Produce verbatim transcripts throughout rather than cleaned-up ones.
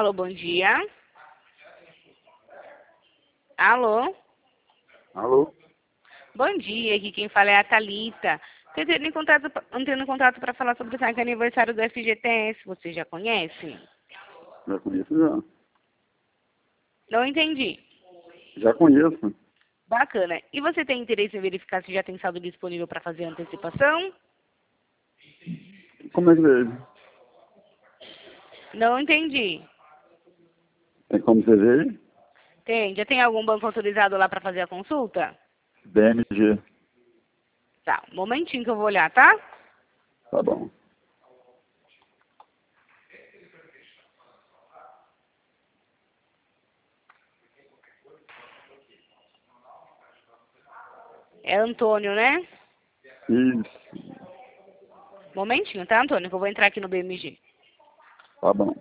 Alô, bom dia. Alô? Alô? Bom dia, aqui quem fala é a Thalita. Estou entrando em contato, entrando em contato para falar sobre o saque aniversário do F G T S. Você já conhece? Já conheço, já. Não entendi. Já conheço. Bacana. E você tem interesse em verificar se já tem saldo disponível para fazer a antecipação? Como é que veio? Não entendi. Tem como você ver? Tem. Já tem algum banco autorizado lá para fazer a consulta? B M G. Tá, um momentinho que eu vou olhar, tá? Tá bom. É Antônio, né? Isso. Momentinho, tá, Antônio? Que eu vou entrar aqui no B M G. Tá bom.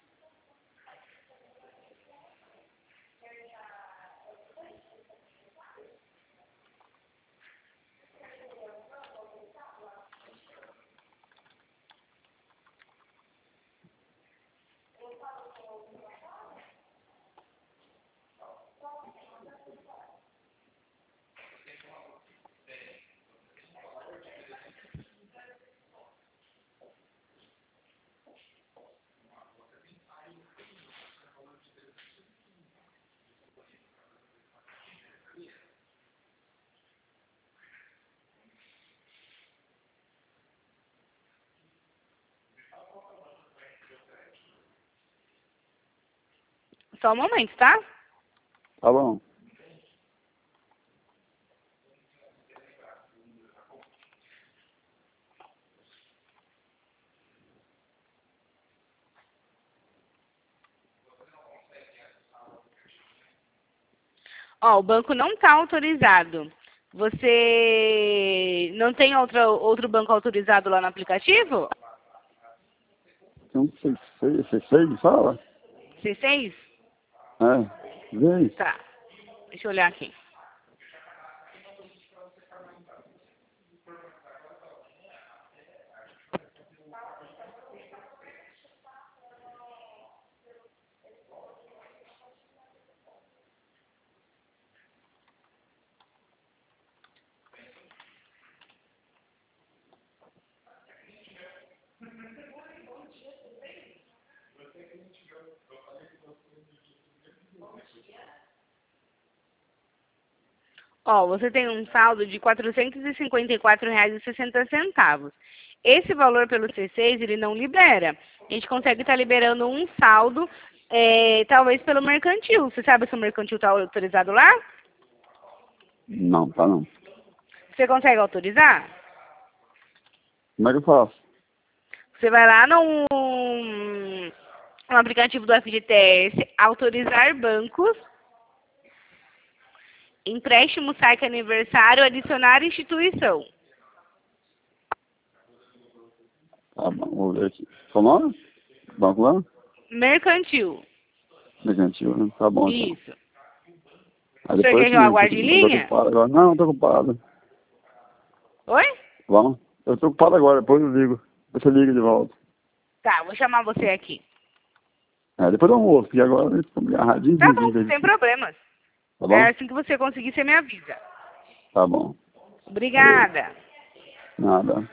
Só um momento, tá? Tá bom. Ó, o banco não está autorizado. Você não tem outra, outro banco autorizado lá no aplicativo? Tem um seis seis, seis seis, fala? C seis? É. Vem. Tá. Deixa eu olhar aqui. Ó, você tem um saldo de quatrocentos e cinquenta e quatro reais e sessenta centavos. Esse valor pelo C seis, ele não libera. A gente consegue estar liberando um saldo, é, talvez pelo mercantil. Você sabe se o mercantil está autorizado lá? Não, tá não. Você consegue autorizar? Como é que eu faço? Você vai lá no, no aplicativo do F G T S, autorizar bancos, empréstimo, saque aniversário, adicionar instituição. Tá bom, vou ver aqui. Qual o nome? Banco lá? Mercantil. Mercantil, né? Tá bom, então. Isso. Aí O senhor depois quer que eu eu te aguarde ligo. em Eu tô linha? ocupado agora. Não, eu tô ocupado. Oi? Vamos. Eu tô ocupado agora, depois eu ligo. Depois você liga de volta. Tá, vou chamar você aqui. É, depois do almoço, porque agora eu tô agarradinho, Tá bom, dinzinho. sem problemas. Tá É bom? assim que você conseguir, você me avisa. Tá bom. Valeu. Obrigada. Nada.